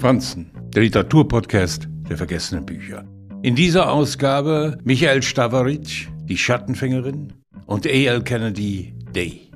Franzen, der Literaturpodcast der vergessenen Bücher. In dieser Ausgabe Michael Stawarich, die Schattenfängerin, und A.L. Kennedy, Day.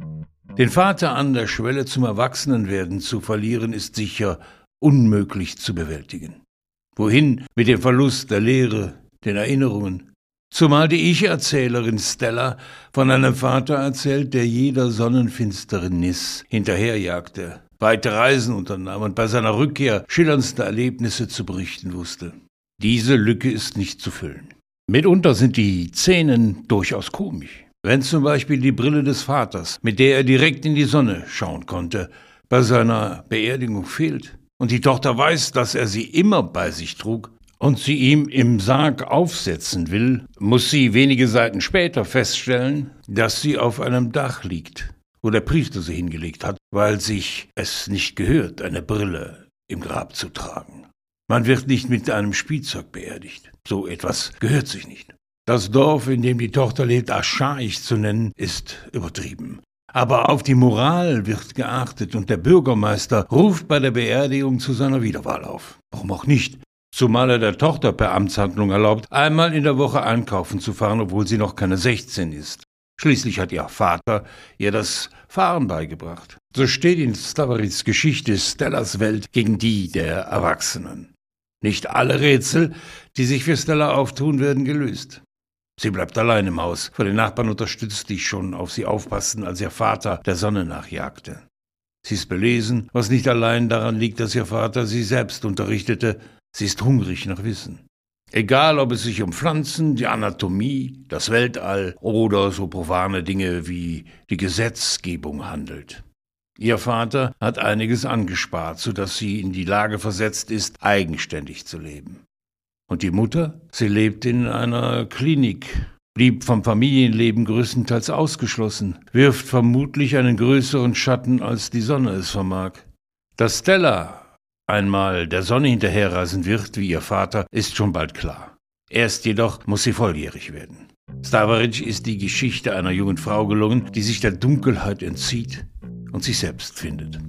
Den Vater an der Schwelle zum Erwachsenenwerden zu verlieren, ist sicher unmöglich zu bewältigen. Wohin mit dem Verlust der Lehre, den Erinnerungen? Zumal die Ich-Erzählerin Stella von einem Vater erzählt, der jeder Sonnenfinsternis hinterherjagte, weite Reisen unternahm und bei seiner Rückkehr schillerndste Erlebnisse zu berichten wusste. Diese Lücke ist nicht zu füllen. Mitunter sind die Szenen durchaus komisch. Wenn zum Beispiel die Brille des Vaters, mit der er direkt in die Sonne schauen konnte, bei seiner Beerdigung fehlt und die Tochter weiß, dass er sie immer bei sich trug und sie ihm im Sarg aufsetzen will, muss sie wenige Seiten später feststellen, dass sie auf einem Dach liegt, wo der Priester sie hingelegt hat, weil sich es nicht gehört, eine Brille im Grab zu tragen. Man wird nicht mit einem Spielzeug beerdigt. So etwas gehört sich nicht. Das Dorf, in dem die Tochter lebt, archaisch zu nennen, ist übertrieben. Aber auf die Moral wird geachtet und der Bürgermeister ruft bei der Beerdigung zu seiner Wiederwahl auf. Warum auch nicht? Zumal er der Tochter per Amtshandlung erlaubt, einmal in der Woche einkaufen zu fahren, obwohl sie noch keine 16 ist. Schließlich hat ihr Vater ihr das Fahren beigebracht. So steht in Stavarichs Geschichte Stellas Welt gegen die der Erwachsenen. Nicht alle Rätsel, die sich für Stella auftun, werden gelöst. Sie bleibt allein im Haus, von den Nachbarn unterstützt, die schon auf sie aufpassten, als ihr Vater der Sonne nachjagte. Sie ist belesen, was nicht allein daran liegt, dass ihr Vater sie selbst unterrichtete. Sie ist hungrig nach Wissen. Egal, ob es sich um Pflanzen, die Anatomie, das Weltall oder so profane Dinge wie die Gesetzgebung handelt. Ihr Vater hat einiges angespart, sodass sie in die Lage versetzt ist, eigenständig zu leben. Und die Mutter? Sie lebt in einer Klinik, blieb vom Familienleben größtenteils ausgeschlossen, wirft vermutlich einen größeren Schatten, als die Sonne es vermag. Dass Stella einmal der Sonne hinterherreisen wird, wie ihr Vater, ist schon bald klar. Erst jedoch muss sie volljährig werden. Stawarich ist die Geschichte einer jungen Frau gelungen, die sich der Dunkelheit entzieht und sich selbst findet.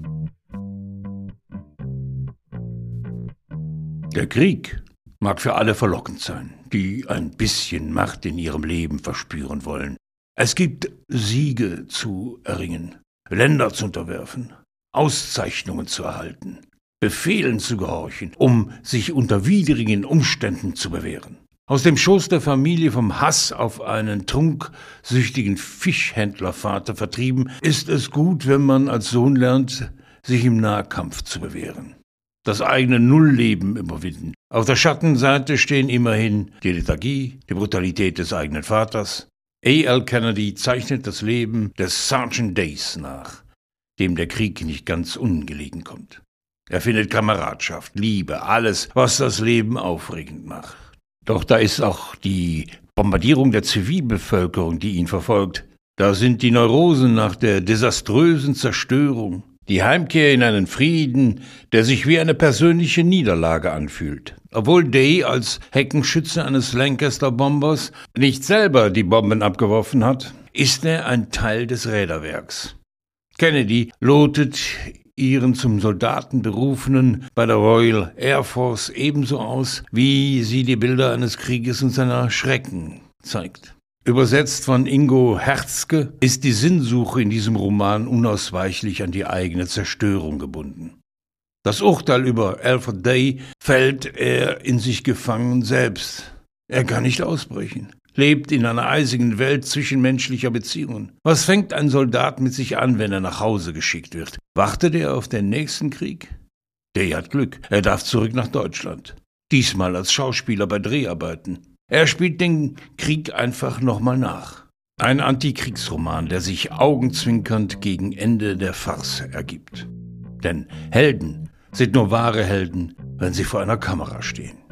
Der Krieg mag für alle verlockend sein, die ein bisschen Macht in ihrem Leben verspüren wollen. Es gibt Siege zu erringen, Länder zu unterwerfen, Auszeichnungen zu erhalten, Befehlen zu gehorchen, um sich unter widrigen Umständen zu bewähren. Aus dem Schoß der Familie vom Hass auf einen trunksüchtigen Fischhändlervater vertrieben, ist es gut, wenn man als Sohn lernt, sich im Nahkampf zu bewähren. Das eigene Nullleben überwinden. Auf der Schattenseite stehen immerhin die Lethargie, die Brutalität des eigenen Vaters. A.L. Kennedy zeichnet das Leben des Sergeant Days nach, dem der Krieg nicht ganz ungelegen kommt. Er findet Kameradschaft, Liebe, alles, was das Leben aufregend macht. Doch da ist auch die Bombardierung der Zivilbevölkerung, die ihn verfolgt. Da sind die Neurosen nach der desaströsen Zerstörung, die Heimkehr in einen Frieden, der sich wie eine persönliche Niederlage anfühlt. Obwohl Day als Heckenschütze eines Lancaster-Bombers nicht selber die Bomben abgeworfen hat, ist er ein Teil des Räderwerks. Kennedy lotet ihren zum Soldaten berufenen bei der Royal Air Force ebenso aus, wie sie die Bilder eines Krieges und seiner Schrecken zeigt. Übersetzt von Ingo Herzke ist die Sinnsuche in diesem Roman unausweichlich an die eigene Zerstörung gebunden. Das Urteil über Alfred Day fällt er in sich gefangen selbst. Er kann nicht ausbrechen, lebt in einer eisigen Welt zwischenmenschlicher Beziehungen. Was fängt ein Soldat mit sich an, wenn er nach Hause geschickt wird? Wartet er auf den nächsten Krieg? Day hat Glück, er darf zurück nach Deutschland. Diesmal als Schauspieler bei Dreharbeiten. Er spielt den Krieg einfach nochmal nach. Ein Antikriegsroman, der sich augenzwinkernd gegen Ende der Farce ergibt. Denn Helden sind nur wahre Helden, wenn sie vor einer Kamera stehen.